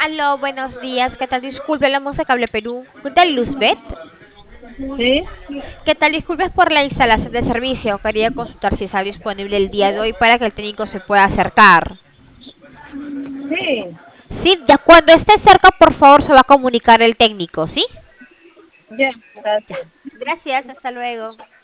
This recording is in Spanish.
Aló, buenos días. ¿Qué tal? Disculpe, la música Cable Perú. ¿Qué tal, Luzbeth? Sí, ¿Qué tal? Disculpe por la instalación de servicio. Quería consultar si está disponible el día de hoy para que el técnico se pueda acercar. sí, Sí, ya cuando esté cerca, por favor, se va a comunicar el técnico, ¿sí? ya, Ya. gracias. Gracias, hasta luego.